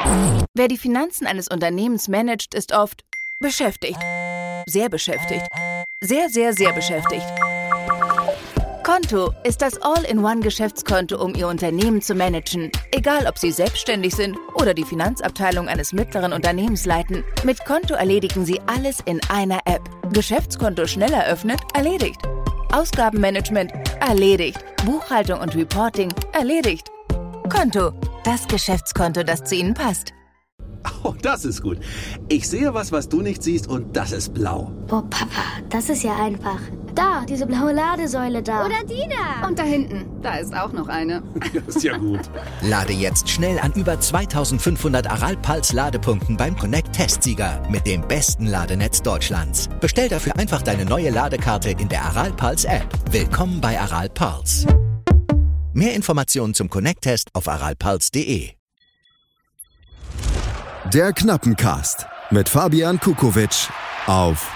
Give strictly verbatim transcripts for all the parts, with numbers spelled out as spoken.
Wer die Finanzen eines Unternehmens managt, ist oft beschäftigt. Sehr beschäftigt. Sehr, sehr, sehr beschäftigt. Konto ist das All-in-One-Geschäftskonto, um Ihr Unternehmen zu managen. Egal, ob Sie selbstständig sind oder die Finanzabteilung eines mittleren Unternehmens leiten. Mit Konto erledigen Sie alles in einer App. Geschäftskonto schnell eröffnet, erledigt. Ausgabenmanagement, erledigt. Buchhaltung und Reporting, erledigt. Konto, das Geschäftskonto, das zu Ihnen passt. Oh, das ist gut. Ich sehe was, was du nicht siehst, und das ist blau. Oh, Papa, das ist ja einfach. Da, diese blaue Ladesäule da. Oder die da. Und da hinten, da ist auch noch eine. Das ist ja gut. Lade jetzt schnell an über zweitausendfünfhundert Aral-Puls-Ladepunkten beim Connect-Testsieger mit dem besten Ladenetz Deutschlands. Bestell dafür einfach deine neue Ladekarte in der Aral-Puls-App. Willkommen bei Aral-Puls. Mehr Informationen zum Connect-Test auf aralpuls punkt de. Der Knappencast mit Fabian Kukowitsch auf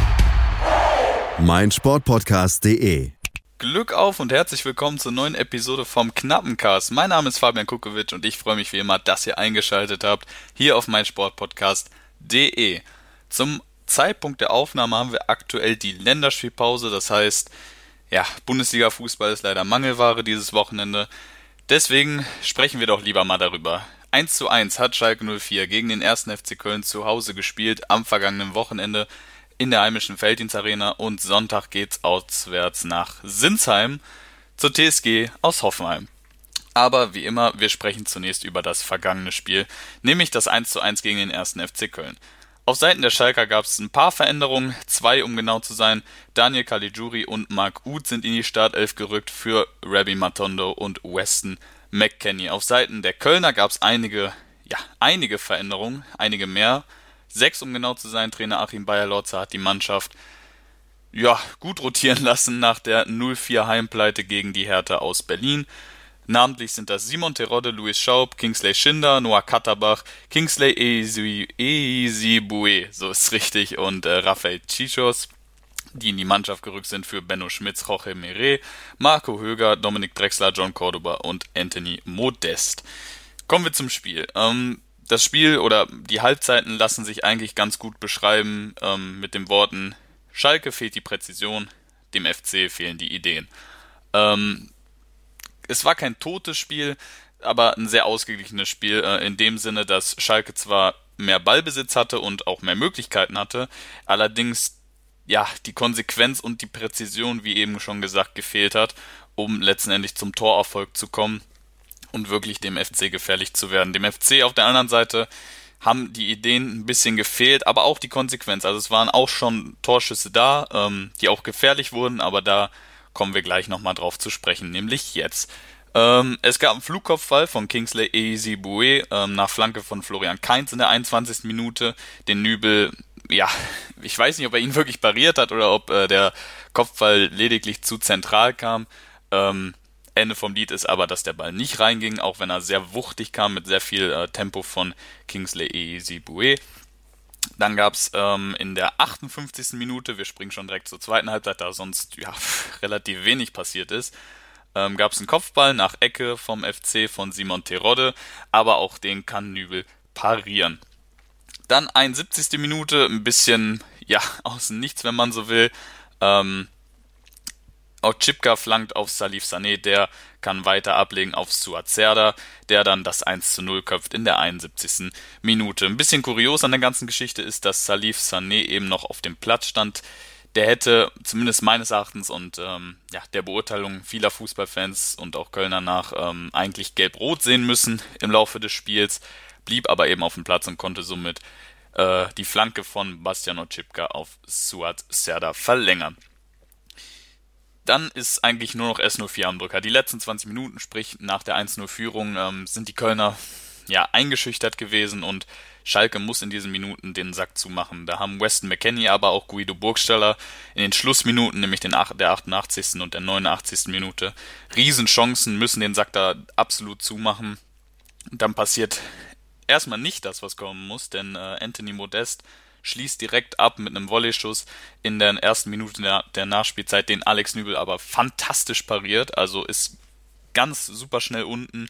meinsportpodcast punkt de. Glück auf und herzlich willkommen zur neuen Episode vom Knappencast. Mein Name ist Fabian Kukowitsch und ich freue mich wie immer, dass ihr eingeschaltet habt hier auf meinsportpodcast punkt de. Zum Zeitpunkt der Aufnahme haben wir aktuell die Länderspielpause, das heißt, ja, Bundesliga-Fußball ist leider Mangelware dieses Wochenende. Deswegen sprechen wir doch lieber mal darüber. eins zu eins hat Schalke null vier gegen den ersten F C Köln zu Hause gespielt am vergangenen Wochenende in der heimischen Felddienst-Arena und Sonntag geht's auswärts nach Sinsheim zur T S G aus Hoffenheim. Aber wie immer, wir sprechen zunächst über das vergangene Spiel, nämlich das eins zu eins gegen den ersten F C Köln. Auf Seiten der Schalker gab es ein paar Veränderungen, zwei um genau zu sein. Daniel Caligiuri und Marc Uth sind in die Startelf gerückt für Rabbi Matondo und Weston McKennie. Auf Seiten der Kölner gab es einige, ja, einige Veränderungen, einige mehr. Sechs, um genau zu sein. Trainer Achim Beyer-Lorzer hat die Mannschaft ja, gut rotieren lassen nach der null vier Heimpleite gegen die Hertha aus Berlin. Namentlich sind das Simon Terodde, Louis Schaub, Kingsley Schinder, Noah Katterbach, Kingsley Ezebue, so ist richtig, und äh, Rafael Chichos, die in die Mannschaft gerückt sind für Benno Schmitz, Jorge Meret, Marco Höger, Dominik Drexler, John Cordoba und Anthony Modest. Kommen wir zum Spiel. Ähm, das Spiel oder die Halbzeiten lassen sich eigentlich ganz gut beschreiben ähm, mit den Worten: Schalke fehlt die Präzision, dem F C fehlen die Ideen. Ähm, es war kein totes Spiel, aber ein sehr ausgeglichenes Spiel, äh, in dem Sinne, dass Schalke zwar mehr Ballbesitz hatte und auch mehr Möglichkeiten hatte, allerdings ja, die Konsequenz und die Präzision, wie eben schon gesagt, gefehlt hat, um letztendlich zum Torerfolg zu kommen und wirklich dem F C gefährlich zu werden. Dem F C auf der anderen Seite haben die Ideen ein bisschen gefehlt, aber auch die Konsequenz. Also es waren auch schon Torschüsse da, ähm, die auch gefährlich wurden, aber da kommen wir gleich nochmal drauf zu sprechen, nämlich jetzt. Ähm, es gab einen Flugkopfball von Kingsley Ezebue ähm, nach Flanke von Florian Kainz in der einundzwanzigsten Minute. Den Nübel, ja, ich weiß nicht, ob er ihn wirklich pariert hat oder ob äh, der Kopfball lediglich zu zentral kam. Ähm, Ende vom Lied ist aber, dass der Ball nicht reinging, auch wenn er sehr wuchtig kam mit sehr viel äh, Tempo von Kingsley Ezebue. Dann gab es ähm, in der achtundfünfzigsten Minute, wir springen schon direkt zur zweiten Halbzeit, da sonst ja relativ wenig passiert ist, ähm, gab es einen Kopfball nach Ecke vom F C von Simon Terodde, aber auch den kann Nübel parieren. Dann einundsiebzigste Minute, ein bisschen, ja, aus dem Nichts, wenn man so will. Ähm, Otschipka flankt auf Salif Sané, der kann weiter ablegen auf Suat Serdar, der dann das eins zu null köpft in der einundsiebzigsten Minute. Ein bisschen kurios an der ganzen Geschichte ist, dass Salif Sané eben noch auf dem Platz stand. Der hätte zumindest meines Erachtens und ähm, ja, der Beurteilung vieler Fußballfans und auch Kölner nach ähm, eigentlich gelb-rot sehen müssen im Laufe des Spiels, blieb aber eben auf dem Platz und konnte somit äh, die Flanke von Bastian Otschipka auf Suat Serdar verlängern. Dann ist eigentlich nur noch S null vier am Drücker. Die letzten zwanzig Minuten, sprich nach der eins null Führung, ähm, sind die Kölner ja eingeschüchtert gewesen und Schalke muss in diesen Minuten den Sack zumachen. Da haben Weston McKennie, aber auch Guido Burgstaller in den Schlussminuten, nämlich den der achtundachtzigsten und der neunundachtzigsten Minute, Riesenchancen, müssen den Sack da absolut zumachen. Und dann passiert erstmal nicht das, was kommen muss, denn äh, Anthony Modest schließt direkt ab mit einem Volleyschuss in der ersten Minute der, der Nachspielzeit, den Alex Nübel aber fantastisch pariert, also ist ganz super schnell unten,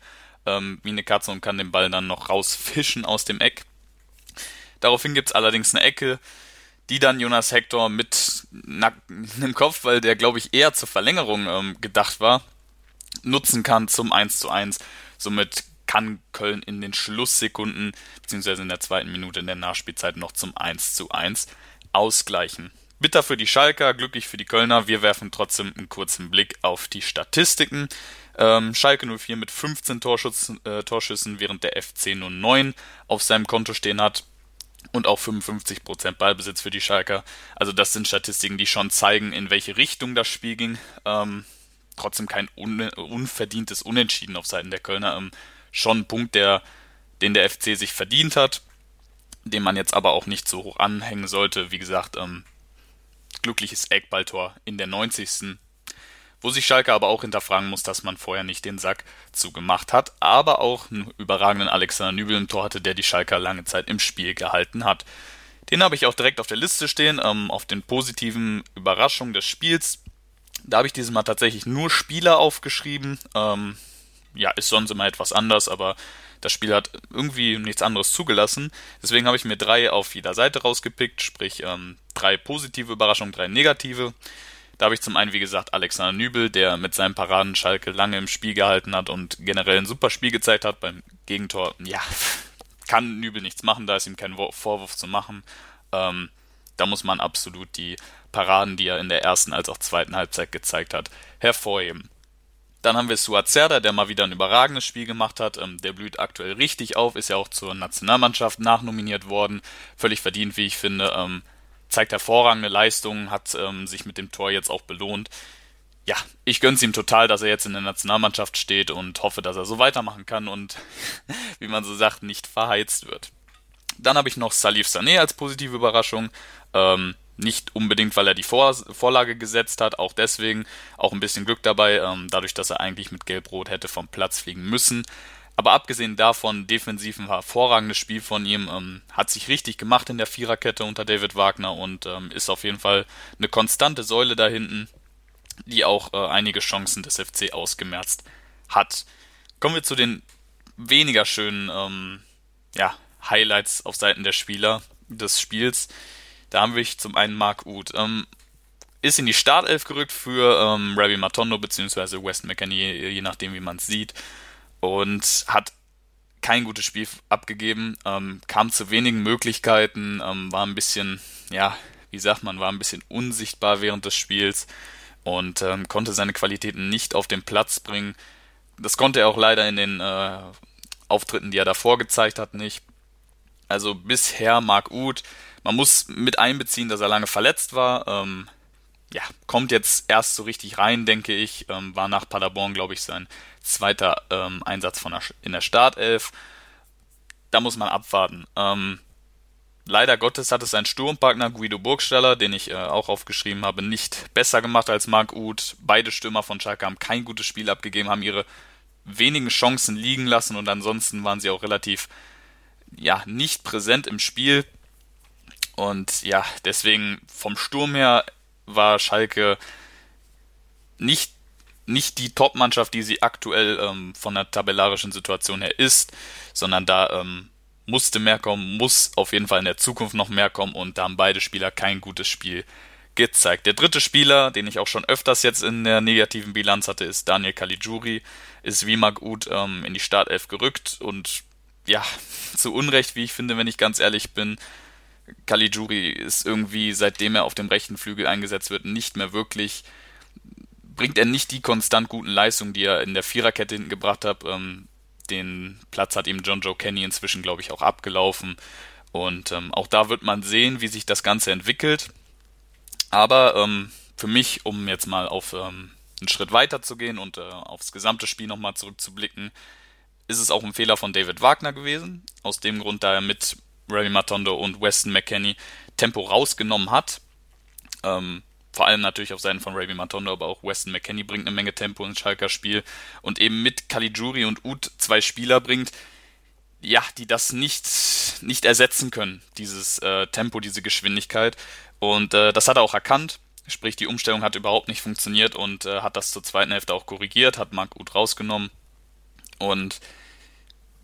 ähm, wie eine Katze und kann den Ball dann noch rausfischen aus dem Eck. Daraufhin gibt es allerdings eine Ecke, die dann Jonas Hector mit einem Kopfball, der glaube ich eher zur Verlängerung ähm, gedacht war, nutzen kann zum eins zu eins. Somit kann Köln in den Schlusssekunden, beziehungsweise in der zweiten Minute in der Nachspielzeit noch zum eins zu eins ausgleichen. Bitter für die Schalker, glücklich für die Kölner. Wir werfen trotzdem einen kurzen Blick auf die Statistiken. Ähm, Schalke null vier mit fünfzehn Torschüssen, äh, Torschüssen, während der F C nur neun auf seinem Konto stehen hat. Und auch fünfundfünfzig Prozent Ballbesitz für die Schalker. Also das sind Statistiken, die schon zeigen, in welche Richtung das Spiel ging. Ähm, trotzdem kein un- unverdientes Unentschieden auf Seiten der Kölner. Ähm, schon ein Punkt, der, den der F C sich verdient hat, den man jetzt aber auch nicht so hoch anhängen sollte. Wie gesagt, ähm, glückliches Eckballtor in der neunzigsten Wo sich Schalke aber auch hinterfragen muss, dass man vorher nicht den Sack zugemacht hat, aber auch einen überragenden Alexander Nübel im Tor hatte, der die Schalker lange Zeit im Spiel gehalten hat. Den habe ich auch direkt auf der Liste stehen, ähm, auf den positiven Überraschungen des Spiels. Da habe ich dieses Mal tatsächlich nur Spieler aufgeschrieben. Ähm, ja, ist sonst immer etwas anders, aber das Spiel hat irgendwie nichts anderes zugelassen. Deswegen habe ich mir drei auf jeder Seite rausgepickt, sprich ähm, drei positive Überraschungen, drei negative. Da habe ich zum einen, wie gesagt, Alexander Nübel, der mit seinen Paraden Schalke lange im Spiel gehalten hat und generell ein super Spiel gezeigt hat. Beim Gegentor, ja, kann Nübel nichts machen, da ist ihm kein Vorwurf zu machen. Ähm, da muss man absolut die Paraden, die er in der ersten als auch zweiten Halbzeit gezeigt hat, hervorheben. Dann haben wir Suat Serdar, der mal wieder ein überragendes Spiel gemacht hat. Ähm, der blüht aktuell richtig auf, ist ja auch zur Nationalmannschaft nachnominiert worden. Völlig verdient, wie ich finde. Ähm, zeigt hervorragende Leistungen, hat ähm, sich mit dem Tor jetzt auch belohnt. Ja, ich gönn's ihm total, dass er jetzt in der Nationalmannschaft steht und hoffe, dass er so weitermachen kann und, wie man so sagt, nicht verheizt wird. Dann habe ich noch Salif Sané als positive Überraschung. Ähm, nicht unbedingt, weil er die Vor- Vorlage gesetzt hat, auch deswegen, auch ein bisschen Glück dabei, ähm, dadurch, dass er eigentlich mit Gelb-Rot hätte vom Platz fliegen müssen. Aber abgesehen davon, defensiv ein hervorragendes Spiel von ihm, ähm, hat sich richtig gemacht in der Viererkette unter David Wagner und ähm, ist auf jeden Fall eine konstante Säule da hinten, die auch äh, einige Chancen des F C ausgemerzt hat. Kommen wir zu den weniger schönen ähm, ja, Highlights auf Seiten der Spieler des Spiels. Da haben wir zum einen Marc Uth. Ähm, ist in die Startelf gerückt für ähm, Rabbi Matondo bzw. Weston McKennie, je nachdem wie man es sieht. Und hat kein gutes Spiel abgegeben, ähm, kam zu wenigen Möglichkeiten, ähm, war ein bisschen, ja, wie sagt man, war ein bisschen unsichtbar während des Spiels und ähm, konnte seine Qualitäten nicht auf den Platz bringen. Das konnte er auch leider in den äh, Auftritten, die er davor gezeigt hat, nicht. Also bisher Marc Uth, man muss mit einbeziehen, dass er lange verletzt war, ähm, ja, kommt jetzt erst so richtig rein, denke ich, ähm, war nach Paderborn, glaube ich, sein zweiter ähm, Einsatz von der, in der Startelf. Da muss man abwarten. Ähm, leider Gottes hat es sein Sturmpartner Guido Burgstaller, den ich äh, auch aufgeschrieben habe, nicht besser gemacht als Marc Uth. Beide Stürmer von Schalke haben kein gutes Spiel abgegeben, haben ihre wenigen Chancen liegen lassen und ansonsten waren sie auch relativ ja, nicht präsent im Spiel. Und ja, deswegen vom Sturm her war Schalke nicht, nicht die Top-Mannschaft, die sie aktuell ähm, von der tabellarischen Situation her ist, sondern da ähm, musste mehr kommen, muss auf jeden Fall in der Zukunft noch mehr kommen und da haben beide Spieler kein gutes Spiel gezeigt. Der dritte Spieler, den ich auch schon öfters jetzt in der negativen Bilanz hatte, ist Daniel Caligiuri, ist wie Marc Uth ähm, in die Startelf gerückt und ja, zu Unrecht, wie ich finde, wenn ich ganz ehrlich bin. Caligiuri ist irgendwie, seitdem er auf dem rechten Flügel eingesetzt wird, nicht mehr wirklich, bringt er nicht die konstant guten Leistungen, die er in der Viererkette hinten gebracht hat. Ähm, den Platz hat ihm John Joe Kenny inzwischen, glaube ich, auch abgelaufen. Und ähm, auch da wird man sehen, wie sich das Ganze entwickelt. Aber ähm, für mich, um jetzt mal auf ähm, einen Schritt weiter zu gehen und äh, aufs gesamte Spiel nochmal zurückzublicken, ist es auch ein Fehler von David Wagner gewesen. Aus dem Grund, da er mit Rabbi Matondo und Weston McKennie Tempo rausgenommen hat. Ähm, vor allem natürlich auf Seiten von Rabbi Matondo, aber auch Weston McKennie bringt eine Menge Tempo ins Schalker Spiel und eben mit Caligiuri und Uth zwei Spieler bringt, ja, die das nicht, nicht ersetzen können, dieses äh, Tempo, diese Geschwindigkeit. Und äh, das hat er auch erkannt, sprich die Umstellung hat überhaupt nicht funktioniert und äh, hat das zur zweiten Hälfte auch korrigiert, hat Marc Uth rausgenommen und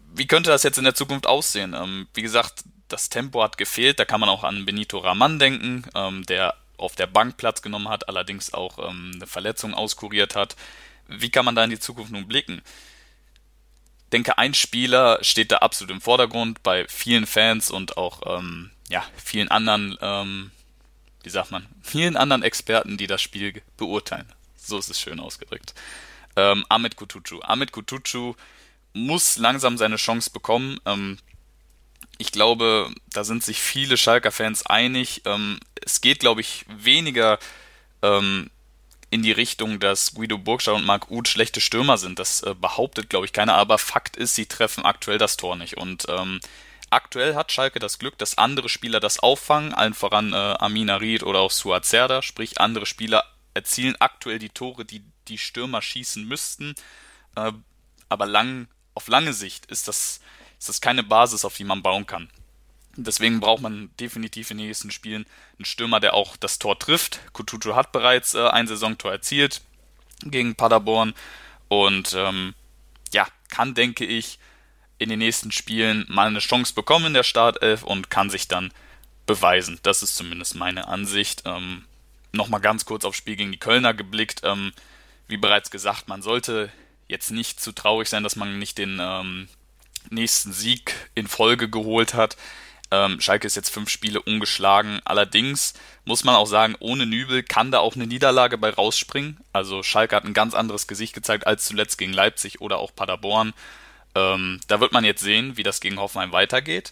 wie könnte das jetzt in der Zukunft aussehen? Ähm, wie gesagt, das Tempo hat gefehlt, da kann man auch an Benito Raman denken, ähm, der auf der Bank Platz genommen hat, allerdings auch ähm, eine Verletzung auskuriert hat. Wie kann man da in die Zukunft nun blicken? Ich denke, ein Spieler steht da absolut im Vordergrund bei vielen Fans und auch ähm, ja, vielen anderen, ähm, wie sagt man, vielen anderen Experten, die das Spiel beurteilen. So ist es schön ausgedrückt. Ähm, Ahmed Kutucu. Ahmed Kutucu muss langsam seine Chance bekommen. Ähm, ich glaube, da sind sich viele Schalker-Fans einig. Ähm, es geht, glaube ich, weniger ähm, in die Richtung, dass Guido Burgstaller und Marc Uth schlechte Stürmer sind. Das äh, behauptet, glaube ich, keiner. Aber Fakt ist, sie treffen aktuell das Tor nicht. Und ähm, aktuell hat Schalke das Glück, dass andere Spieler das auffangen. Allen voran äh, Amin Harit oder auch Suat Serdar. Sprich, andere Spieler erzielen aktuell die Tore, die die Stürmer schießen müssten. Äh, aber lang, auf lange Sicht ist das... ist das keine Basis, auf die man bauen kann. Deswegen braucht man definitiv in den nächsten Spielen einen Stürmer, der auch das Tor trifft. Kutucu hat bereits äh, ein Saisontor erzielt gegen Paderborn und ähm, ja, kann, denke ich, in den nächsten Spielen mal eine Chance bekommen in der Startelf und kann sich dann beweisen. Das ist zumindest meine Ansicht. Ähm, Nochmal ganz kurz aufs Spiel gegen die Kölner geblickt. Ähm, wie bereits gesagt, man sollte jetzt nicht zu traurig sein, dass man nicht den ähm, nächsten Sieg in Folge geholt hat. Ähm, Schalke ist jetzt fünf Spiele ungeschlagen. Allerdings muss man auch sagen, ohne Nübel kann da auch eine Niederlage bei rausspringen. Also Schalke hat ein ganz anderes Gesicht gezeigt als zuletzt gegen Leipzig oder auch Paderborn. Ähm, da wird man jetzt sehen, wie das gegen Hoffenheim weitergeht.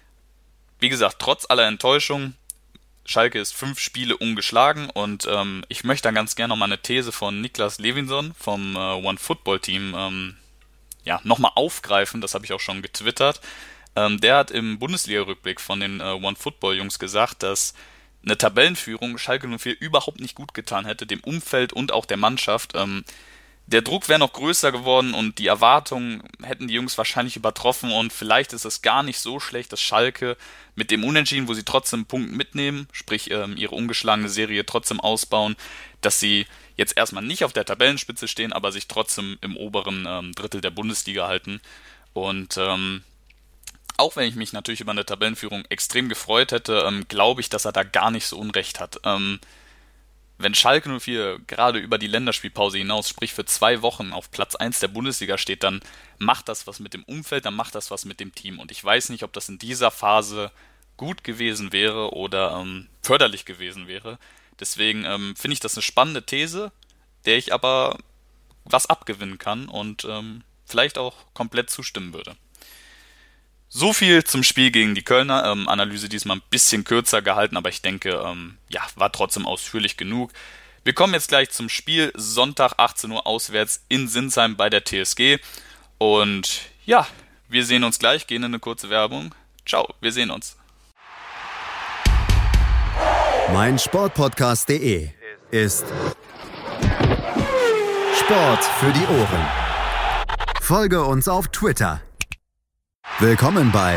Wie gesagt, trotz aller Enttäuschung, Schalke ist fünf Spiele ungeschlagen und ähm, ich möchte da ganz gerne nochmal eine These von Niklas Levinson vom äh, OneFootball-Team ähm, ja, nochmal aufgreifen, das habe ich auch schon getwittert. Ähm, der hat im Bundesliga-Rückblick von den äh, OneFootball-Jungs gesagt, dass eine Tabellenführung Schalke null vier überhaupt nicht gut getan hätte, dem Umfeld und auch der Mannschaft. Ähm, der Druck wäre noch größer geworden und die Erwartungen hätten die Jungs wahrscheinlich übertroffen und vielleicht ist es gar nicht so schlecht, dass Schalke mit dem Unentschieden, wo sie trotzdem einen Punkt mitnehmen, sprich ähm, ihre ungeschlagene Serie trotzdem ausbauen, dass sie jetzt erstmal nicht auf der Tabellenspitze stehen, aber sich trotzdem im oberen ähm, Drittel der Bundesliga halten. Und ähm, auch wenn ich mich natürlich über eine Tabellenführung extrem gefreut hätte, ähm, glaube ich, dass er da gar nicht so Unrecht hat. Ähm, wenn Schalke null vier gerade über die Länderspielpause hinaus, sprich für zwei Wochen auf Platz eins der Bundesliga steht, dann macht das was mit dem Umfeld, dann macht das was mit dem Team. Und ich weiß nicht, ob das in dieser Phase gut gewesen wäre oder ähm, förderlich gewesen wäre. Deswegen ähm, finde ich das eine spannende These, der ich aber was abgewinnen kann und ähm, vielleicht auch komplett zustimmen würde. So viel zum Spiel gegen die Kölner. Ähm, Analyse diesmal ein bisschen kürzer gehalten, aber ich denke, ähm, ja, war trotzdem ausführlich genug. Wir kommen jetzt gleich zum Spiel. Sonntag achtzehn Uhr auswärts in Sinsheim bei der T S G. Und ja, wir sehen uns gleich, gehen in eine kurze Werbung. Ciao, wir sehen uns. mein Sportpodcast punkt de ist Sport für die Ohren. Folge uns auf Twitter. Willkommen bei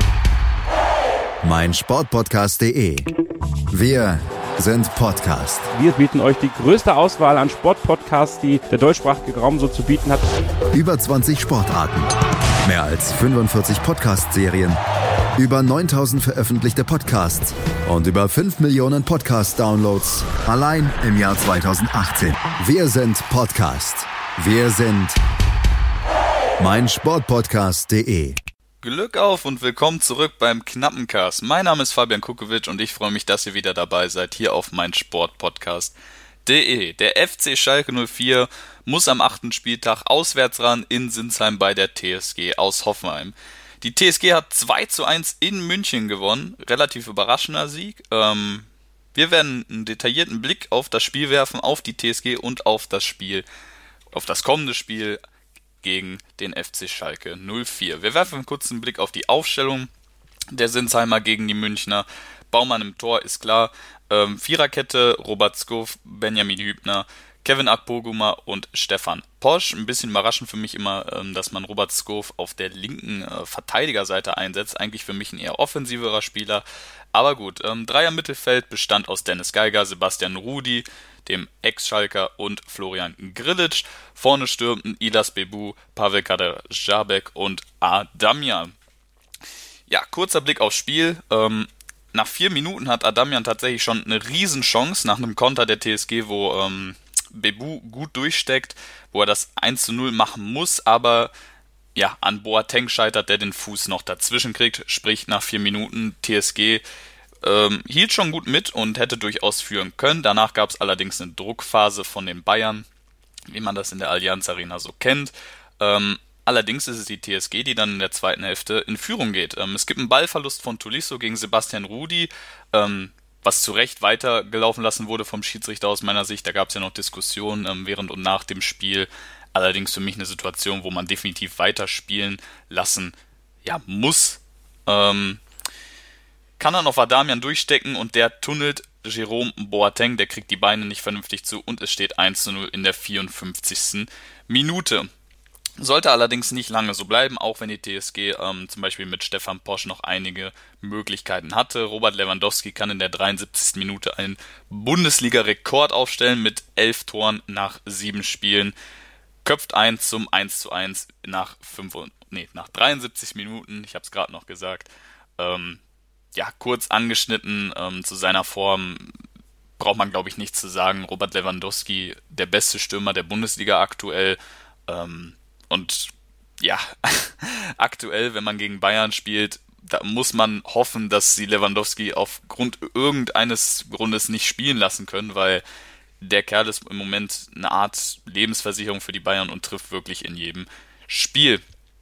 mein Sportpodcast punkt de. Wir sind Podcast. Wir bieten euch die größte Auswahl an Sportpodcasts, die der deutschsprachige Raum so zu bieten hat. Über zwanzig Sportarten, mehr als fünfundvierzig Podcast-Serien, über neuntausend veröffentlichte Podcasts und über fünf Millionen Podcast-Downloads allein im Jahr zweitausendachtzehn. Wir sind Podcast. Wir sind mein Sportpodcast punkt de. Glück auf und willkommen zurück beim Knappencast. Mein Name ist Fabian Kukovic und ich freue mich, dass ihr wieder dabei seid hier auf mein Sportpodcast punkt de. Der F C Schalke null vier muss am achten Spieltag auswärts ran in Sinsheim bei der T S G aus Hoffenheim. Die T S G hat zwei zu eins in München gewonnen, relativ überraschender Sieg. Ähm, wir werden einen detaillierten Blick auf das Spiel werfen, auf die T S G und auf das Spiel, auf das kommende Spiel gegen den F C Schalke null vier. Wir werfen einen kurzen Blick auf die Aufstellung der Sinsheimer gegen die Münchner. Baumann im Tor ist klar. Ähm, Viererkette, Robert Skow, Benjamin Hübner, Kevin Akpoguma und Stefan Posch. Ein bisschen überraschend für mich immer, ähm, dass man Robert Skov auf der linken äh, Verteidigerseite einsetzt. Eigentlich für mich ein eher offensiverer Spieler. Aber gut, ähm, Dreier-Mittelfeld bestand aus Dennis Geiger, Sebastian Rudy, dem Ex-Schalker und Florian Grillitsch. Vorne stürmten Ilas Bebu, Pavel Kaderabek und Adamian. Ja, kurzer Blick aufs Spiel. Ähm, nach vier Minuten hat Adamian tatsächlich schon eine Riesenchance nach einem Konter der T S G, wo ähm, Bebu gut durchsteckt, wo er das eins zu null machen muss, aber ja, an Boateng scheitert, der den Fuß noch dazwischen kriegt, sprich nach vier Minuten T S G ähm, hielt schon gut mit und hätte durchaus führen können. Danach gab es allerdings eine Druckphase von den Bayern, wie man das in der Allianz Arena so kennt. Ähm, allerdings ist es die T S G, die dann in der zweiten Hälfte in Führung geht. Ähm, es gibt einen Ballverlust von Tolisso gegen Sebastian Rudy, ähm, was zu Recht weitergelaufen lassen wurde vom Schiedsrichter aus meiner Sicht. Da gab es ja noch Diskussionen ähm, während und nach dem Spiel. Allerdings für mich eine Situation, wo man definitiv weiterspielen lassen ja, muss. Ähm, kann dann auf Adamian durchstecken und der tunnelt Jerome Boateng, der kriegt die Beine nicht vernünftig zu und es steht eins zu null in der vierundfünfzigsten Minute. Sollte allerdings nicht lange so bleiben, auch wenn die T S G ähm, zum Beispiel mit Stefan Posch noch einige Möglichkeiten hatte. Robert Lewandowski kann in der dreiundsiebzigsten Minute einen Bundesliga-Rekord aufstellen mit elf Toren nach sieben Spielen. Köpft ein zum eins zu eins nach, fünf, nee, nach dreiundsiebzig Minuten, ich habe es gerade noch gesagt. Ähm, ja, kurz angeschnitten ähm, zu seiner Form, braucht man glaube ich nichts zu sagen. Robert Lewandowski, der beste Stürmer der Bundesliga aktuell. Ähm, und ja, aktuell, wenn man gegen Bayern spielt, da muss man hoffen, dass sie Lewandowski aufgrund irgendeines Grundes nicht spielen lassen können, weil der Kerl ist im Moment eine Art Lebensversicherung für die Bayern und trifft wirklich in jedem Spiel.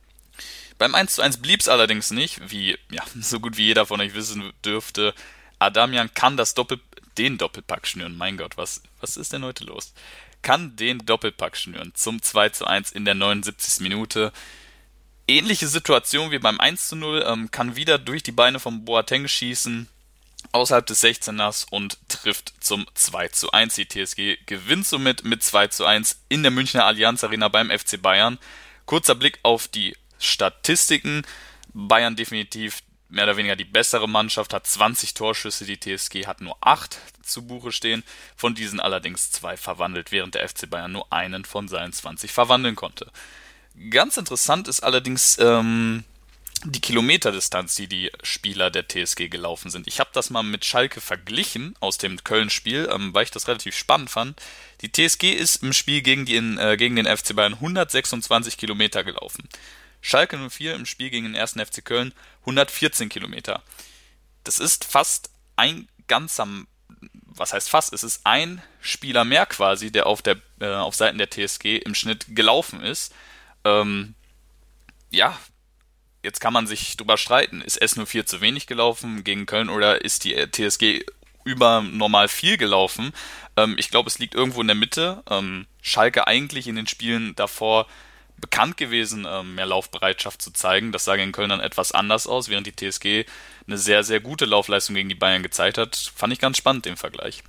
Beim eins zu eins blieb es allerdings nicht, wie ja, so gut wie jeder von euch wissen dürfte. Adamian kann das Doppel, den Doppelpack schnüren. Mein Gott, was, was ist denn heute los? Kann den Doppelpack schnüren zum zwei zu eins in der neunundsiebzigsten Minute. Ähnliche Situation wie beim eins zu null, ähm, kann wieder durch die Beine von Boateng schießen, außerhalb des sechzehners und trifft zum zwei zu eins. Die T S G gewinnt somit mit zwei zu eins in der Münchner Allianz Arena beim F C Bayern. Kurzer Blick auf die Statistiken. Bayern definitiv mehr oder weniger die bessere Mannschaft, hat zwanzig Torschüsse, die T S G hat nur acht zu Buche stehen, von diesen allerdings zwei verwandelt, während der F C Bayern nur einen von seinen zwanzig verwandeln konnte. Ganz interessant ist allerdings ähm, die Kilometerdistanz, die die Spieler der T S G gelaufen sind. Ich habe das mal mit Schalke verglichen aus dem Köln-Spiel, ähm, weil ich das relativ spannend fand. Die T S G ist im Spiel gegen, die, äh, gegen den F C Bayern hundertsechsundzwanzig Kilometer gelaufen. Schalke null vier im Spiel gegen den ersten F C Köln hundertvierzehn Kilometer. Das ist fast ein ganzer, was heißt fast, es ist ein Spieler mehr quasi, der auf der äh, auf Seiten der T S G im Schnitt gelaufen ist. Ähm, ja, jetzt kann man sich drüber streiten, ist S null vier zu wenig gelaufen gegen Köln oder ist die T S G übernormal viel gelaufen? Ähm, ich glaube, es liegt irgendwo in der Mitte. Ähm, Schalke eigentlich in den Spielen davor bekannt gewesen, ähm, mehr Laufbereitschaft zu zeigen. Das sah gegen Köln dann etwas anders aus, während die T S G eine sehr, sehr gute Laufleistung gegen die Bayern gezeigt hat. Fand ich ganz spannend, den Vergleich.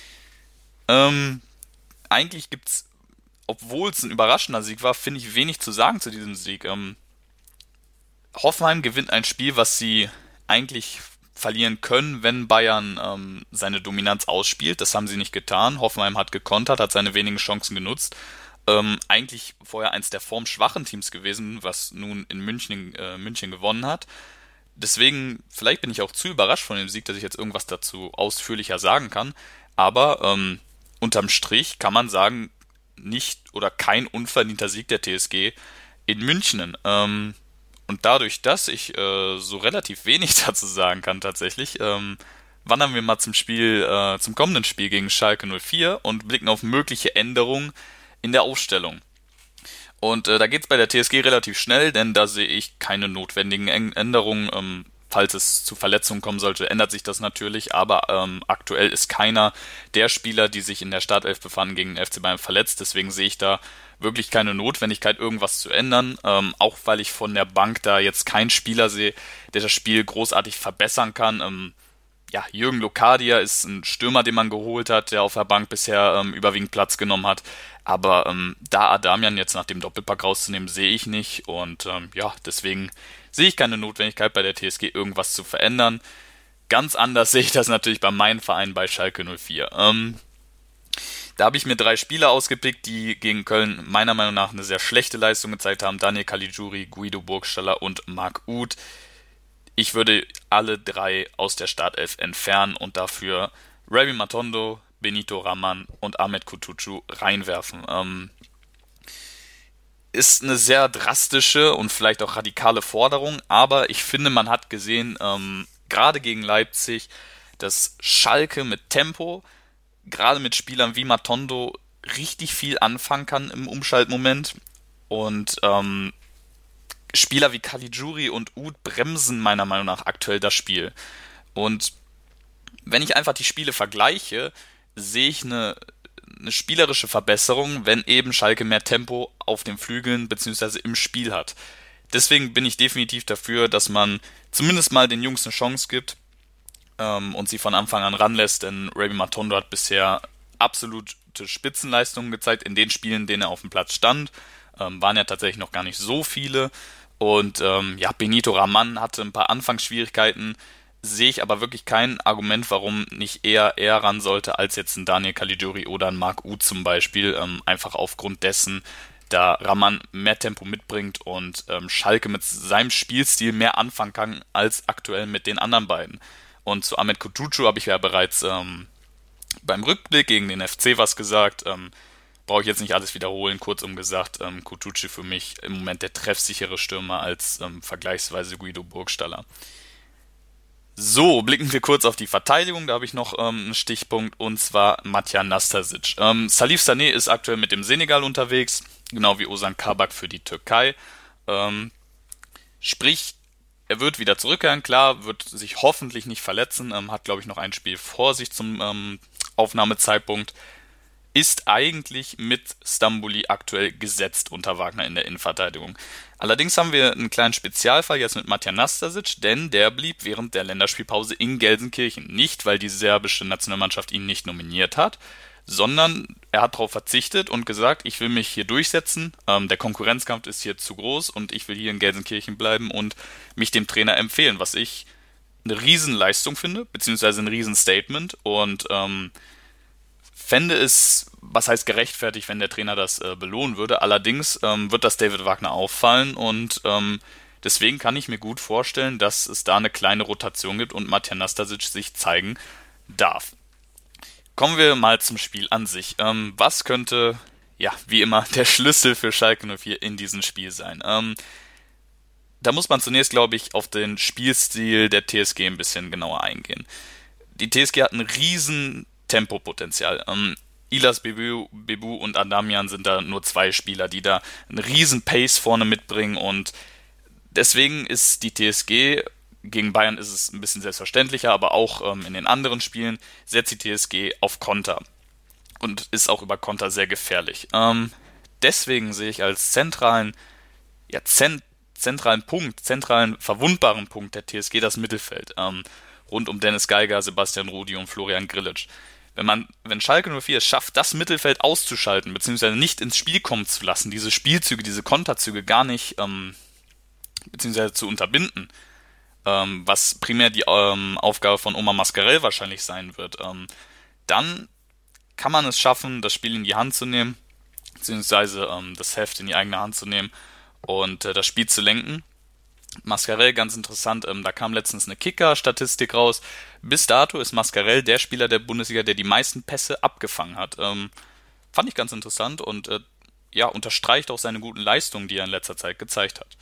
Ähm, eigentlich gibt's, obwohl es ein überraschender Sieg war, finde ich wenig zu sagen zu diesem Sieg. Ähm, Hoffenheim gewinnt ein Spiel, was sie eigentlich verlieren können, wenn Bayern ähm, seine Dominanz ausspielt. Das haben sie nicht getan. Hoffenheim hat gekontert, hat seine wenigen Chancen genutzt. Ähm, eigentlich vorher eins der formschwachen Teams gewesen, was nun in München, äh, München gewonnen hat. Deswegen, vielleicht bin ich auch zu überrascht von dem Sieg, dass ich jetzt irgendwas dazu ausführlicher sagen kann. Aber ähm, unterm Strich kann man sagen, nicht oder kein unverdienter Sieg der T S G in München. Ähm, und dadurch, dass ich äh, so relativ wenig dazu sagen kann tatsächlich, ähm, wandern wir mal zum Spiel, äh, zum kommenden Spiel gegen Schalke null vier und blicken auf mögliche Änderungen in der Aufstellung. Und äh, da geht's bei der T S G relativ schnell, denn da sehe ich keine notwendigen Änderungen. Ähm, falls es zu Verletzungen kommen sollte, ändert sich das natürlich, aber ähm, aktuell ist keiner der Spieler, die sich in der Startelf befanden, gegen den F C Bayern verletzt. Deswegen sehe ich da wirklich keine Notwendigkeit, irgendwas zu ändern. Ähm, auch weil ich von der Bank da jetzt keinen Spieler sehe, der das Spiel großartig verbessern kann. Ähm, ja, Jürgen Locadia ist ein Stürmer, den man geholt hat, der auf der Bank bisher ähm, überwiegend Platz genommen hat. Aber ähm, da Adamian jetzt nach dem Doppelpack rauszunehmen, sehe ich nicht. Und ähm, ja, deswegen sehe ich keine Notwendigkeit bei der T S G irgendwas zu verändern. Ganz anders sehe ich das natürlich bei meinem Verein, bei Schalke null vier. Ähm, da habe ich mir drei Spieler ausgepickt, die gegen Köln meiner Meinung nach eine sehr schlechte Leistung gezeigt haben. Daniel Caligiuri, Guido Burgstaller und Marc Uth. Ich würde alle drei aus der Startelf entfernen und dafür Rabbi Matondo, Benito Raman und Ahmed Kutucu reinwerfen. Ähm, ist eine sehr drastische und vielleicht auch radikale Forderung, aber ich finde, man hat gesehen, ähm, gerade gegen Leipzig, dass Schalke mit Tempo, gerade mit Spielern wie Matondo, richtig viel anfangen kann im Umschaltmoment. Und ähm, Spieler wie Caligiuri und Uth bremsen meiner Meinung nach aktuell das Spiel. Und wenn ich einfach die Spiele vergleiche, sehe ich eine, eine spielerische Verbesserung, wenn eben Schalke mehr Tempo auf den Flügeln bzw. im Spiel hat. Deswegen bin ich definitiv dafür, dass man zumindest mal den Jungs eine Chance gibt ähm, und sie von Anfang an ranlässt, denn Rabbi Matondo hat bisher absolute Spitzenleistungen gezeigt in den Spielen, in denen er auf dem Platz stand. Ähm, waren ja tatsächlich noch gar nicht so viele. Und ähm, ja, Benito Raman hatte ein paar Anfangsschwierigkeiten, sehe ich aber wirklich kein Argument, warum nicht eher er ran sollte, als jetzt ein Daniel Caligiuri oder ein Marc Uth zum Beispiel, ähm, einfach aufgrund dessen, da Raman mehr Tempo mitbringt und ähm, Schalke mit seinem Spielstil mehr anfangen kann, als aktuell mit den anderen beiden. Und zu Ahmed Kutucu habe ich ja bereits ähm, beim Rückblick gegen den F C was gesagt, ähm, brauche ich jetzt nicht alles wiederholen, kurzum gesagt, ähm, Kutucu für mich im Moment der treffsichere Stürmer als ähm, vergleichsweise Guido Burgstaller. So, blicken wir kurz auf die Verteidigung, da habe ich noch ähm, einen Stichpunkt, und zwar Matija Nastasic. Ähm, Salif Sané ist aktuell mit dem Senegal unterwegs, genau wie Ozan Kabak für die Türkei. Ähm, sprich, er wird wieder zurückkehren, klar, wird sich hoffentlich nicht verletzen, ähm, hat glaube ich noch ein Spiel vor sich zum ähm, Aufnahmezeitpunkt. Ist eigentlich mit Stambouli aktuell gesetzt unter Wagner in der Innenverteidigung. Allerdings haben wir einen kleinen Spezialfall jetzt mit Matija Nastasic, denn der blieb während der Länderspielpause in Gelsenkirchen. Nicht, weil die serbische Nationalmannschaft ihn nicht nominiert hat, sondern er hat darauf verzichtet und gesagt, ich will mich hier durchsetzen, ähm, der Konkurrenzkampf ist hier zu groß und ich will hier in Gelsenkirchen bleiben und mich dem Trainer empfehlen, was ich eine Riesenleistung finde, beziehungsweise ein Riesenstatement, und ähm, fände es, was heißt gerechtfertigt, wenn der Trainer das äh, belohnen würde. Allerdings ähm, wird das David Wagner auffallen und ähm, deswegen kann ich mir gut vorstellen, dass es da eine kleine Rotation gibt und Matija Nastasic sich zeigen darf. Kommen wir mal zum Spiel an sich. Ähm, was könnte, ja, wie immer, der Schlüssel für Schalke null vier in diesem Spiel sein? Ähm, da muss man zunächst, glaube ich, auf den Spielstil der T S G ein bisschen genauer eingehen. Die T S G hat einen riesen Tempopotenzial. Ähm, Ilas Bebu, Bebu und Adamian sind da nur zwei Spieler, die da einen riesen Pace vorne mitbringen, und deswegen ist die T S G, gegen Bayern ist es ein bisschen selbstverständlicher, aber auch ähm, in den anderen Spielen setzt die T S G auf Konter und ist auch über Konter sehr gefährlich. Ähm, deswegen sehe ich als zentralen, ja, zent, zentralen Punkt, zentralen verwundbaren Punkt der T S G das Mittelfeld, ähm, rund um Dennis Geiger, Sebastian Rudi und Florian Grillitsch. Wenn man, wenn Schalke null vier es schafft, das Mittelfeld auszuschalten, beziehungsweise nicht ins Spiel kommen zu lassen, diese Spielzüge, diese Konterzüge gar nicht, ähm, beziehungsweise zu unterbinden, ähm, was primär die ähm, Aufgabe von Omar Mascarell wahrscheinlich sein wird, ähm, dann kann man es schaffen, das Spiel in die Hand zu nehmen, beziehungsweise ähm, das Heft in die eigene Hand zu nehmen und äh, das Spiel zu lenken. Mascarell, ganz interessant, ähm, da kam letztens eine Kicker-Statistik raus. Bis dato ist Mascarell der Spieler der Bundesliga, der die meisten Pässe abgefangen hat. Ähm, fand ich ganz interessant und äh, ja, unterstreicht auch seine guten Leistungen, die er in letzter Zeit gezeigt hat.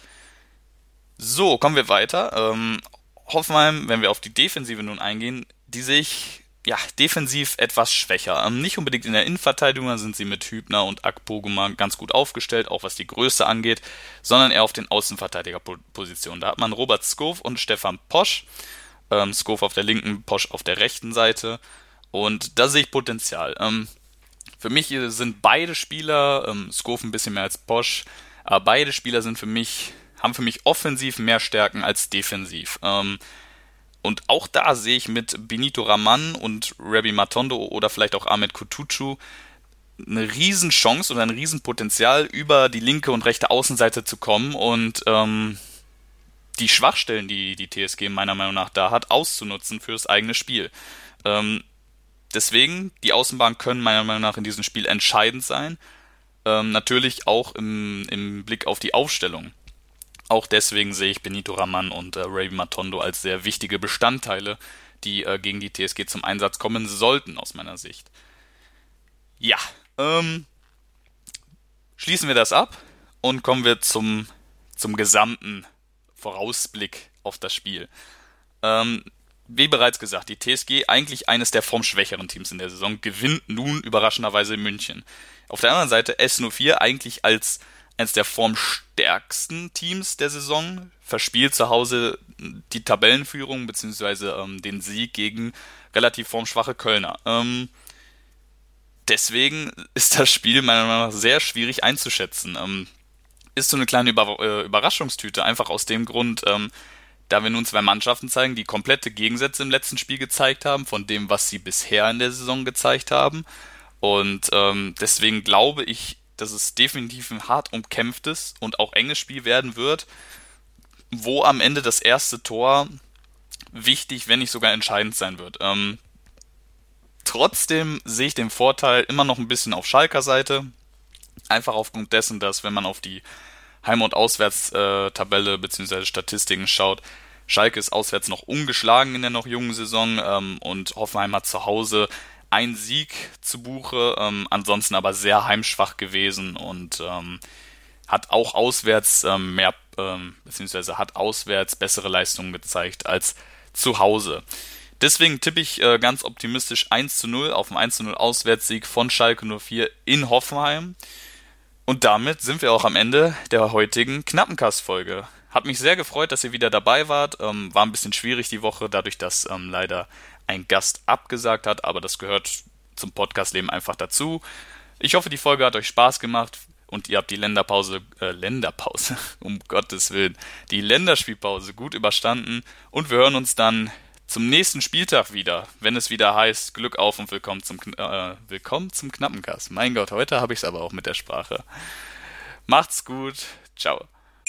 So, kommen wir weiter. Ähm, Hoffenheim, wenn wir auf die Defensive nun eingehen, die sehe ich ja defensiv etwas schwächer. Ähm, nicht unbedingt in der Innenverteidigung, da sind sie mit Hübner und Akpoguma ganz gut aufgestellt, auch was die Größe angeht, sondern eher auf den Außenverteidigerpositionen. Da hat man Robert Skov und Stefan Posch. Ähm, Skov auf der linken, Posch auf der rechten Seite. Und da sehe ich Potenzial. Ähm, für mich sind beide Spieler, ähm, Skov ein bisschen mehr als Posch, aber beide Spieler sind für mich, haben für mich offensiv mehr Stärken als defensiv. Ähm, und auch da sehe ich mit Benito Raman und Rabbi Matondo oder vielleicht auch Ahmed Kutucu eine Riesenchance oder ein Riesenpotenzial, über die linke und rechte Außenseite zu kommen und ähm, die Schwachstellen, die die T S G meiner Meinung nach da hat, auszunutzen für das eigene Spiel. Ähm, deswegen, die Außenbahnen können meiner Meinung nach in diesem Spiel entscheidend sein. Ähm, natürlich auch im, im Blick auf die Aufstellung. Auch deswegen sehe ich Benito Raman und äh, Rabbi Matondo als sehr wichtige Bestandteile, die äh, gegen die T S G zum Einsatz kommen sollten, aus meiner Sicht. Ja, ähm, schließen wir das ab und kommen wir zum, zum gesamten Vorausblick auf das Spiel. Ähm, wie bereits gesagt, die T S G, eigentlich eines der formschwächeren Teams in der Saison, gewinnt nun überraschenderweise in München. Auf der anderen Seite S null vier eigentlich als eines der formstärksten Teams der Saison, verspielt zu Hause die Tabellenführung bzw. Ähm, den Sieg gegen relativ formschwache Kölner. Ähm, deswegen ist das Spiel meiner Meinung nach sehr schwierig einzuschätzen. Ähm, ist so eine kleine Über- äh, Überraschungstüte, einfach aus dem Grund, ähm, da wir nun zwei Mannschaften zeigen, die komplette Gegensätze im letzten Spiel gezeigt haben, von dem, was sie bisher in der Saison gezeigt haben. Und ähm, deswegen glaube ich, dass es definitiv ein hart umkämpftes und auch enges Spiel werden wird, wo am Ende das erste Tor wichtig, wenn nicht sogar entscheidend sein wird. Ähm, trotzdem sehe ich den Vorteil immer noch ein bisschen auf Schalker Seite, einfach aufgrund dessen, dass wenn man auf die Heim- und Auswärtstabelle bzw. Statistiken schaut, Schalke ist auswärts noch ungeschlagen in der noch jungen Saison ähm, und Hoffenheim hat zu Hause ein Sieg zu Buche, ähm, ansonsten aber sehr heimschwach gewesen und ähm, hat auch auswärts ähm, mehr, ähm, beziehungsweise hat auswärts bessere Leistungen gezeigt als zu Hause. Deswegen tippe ich äh, ganz optimistisch eins zu null auf einen eins zu null Auswärtssieg von Schalke null vier in Hoffenheim. Und damit sind wir auch am Ende der heutigen Knappencast-Folge. Hat mich sehr gefreut, dass ihr wieder dabei wart. Ähm, war ein bisschen schwierig die Woche, dadurch, dass ähm, leider ein Gast abgesagt hat, aber das gehört zum Podcast-Leben einfach dazu. Ich hoffe, die Folge hat euch Spaß gemacht und ihr habt die Länderpause, äh, Länderpause, um Gottes Willen, die Länderspielpause gut überstanden und wir hören uns dann zum nächsten Spieltag wieder, wenn es wieder heißt, Glück auf und willkommen zum, äh, willkommen zum Knappencast. Mein Gott, heute habe ich es aber auch mit der Sprache. Macht's gut, ciao.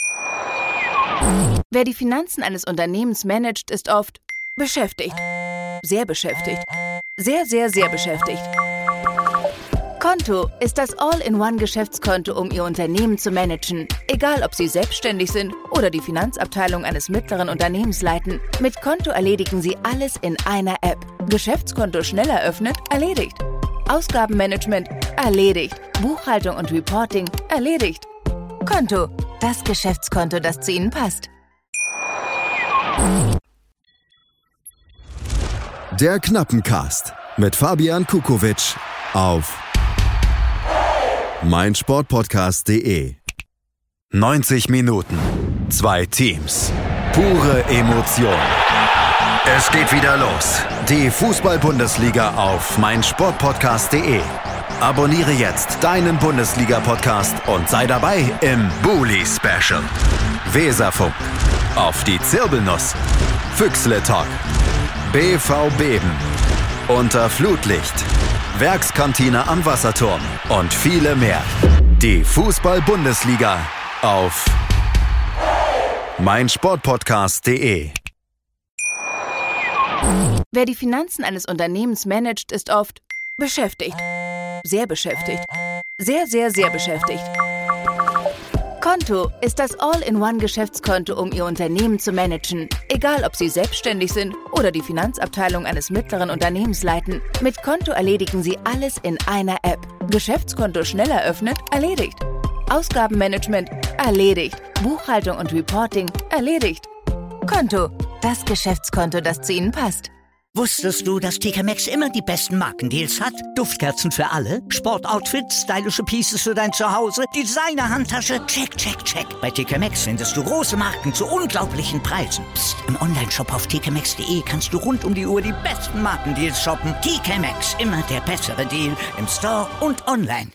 Wer die Finanzen eines Unternehmens managt, ist oft beschäftigt. Sehr beschäftigt. Sehr, sehr, sehr beschäftigt. Konto ist das All-in-One-Geschäftskonto, um Ihr Unternehmen zu managen. Egal, ob Sie selbstständig sind oder die Finanzabteilung eines mittleren Unternehmens leiten. Mit Konto erledigen Sie alles in einer App. Geschäftskonto schnell eröffnet, erledigt. Ausgabenmanagement, erledigt. Buchhaltung und Reporting, erledigt. Konto, das Geschäftskonto, das zu Ihnen passt. Der Knappencast mit Fabian Kukowitsch auf meinsportpodcast punkt de. neunzig Minuten, zwei Teams, pure Emotion. Es geht wieder los. Die Fußball-Bundesliga auf meinsportpodcast punkt de. Abonniere jetzt deinen Bundesliga-Podcast und sei dabei im Bully-Special. Weserfunk, auf die Zirbelnuss, Füchsle-Talk, B V Beben, unter Flutlicht, Werkskantine am Wasserturm und viele mehr. Die Fußball-Bundesliga auf meinsportpodcast punkt de. Wer die Finanzen eines Unternehmens managt, ist oft beschäftigt. Sehr beschäftigt. Sehr, sehr, sehr beschäftigt. Konto ist das All-in-One-Geschäftskonto, um Ihr Unternehmen zu managen. Egal, ob Sie selbstständig sind oder die Finanzabteilung eines mittleren Unternehmens leiten. Mit Konto erledigen Sie alles in einer App. Geschäftskonto schnell eröffnet, erledigt. Ausgabenmanagement, erledigt. Buchhaltung und Reporting, erledigt. Konto, das Geschäftskonto, das zu Ihnen passt. Wusstest du, dass T K Maxx immer die besten Markendeals hat? Duftkerzen für alle, Sportoutfits, stylische Pieces für dein Zuhause, Designer-Handtasche, check, check, check. Bei T K Maxx findest du große Marken zu unglaublichen Preisen. Psst. Im Onlineshop auf t k maxx punkt de kannst du rund um die Uhr die besten Markendeals shoppen. T K Maxx, immer der bessere Deal im Store und online.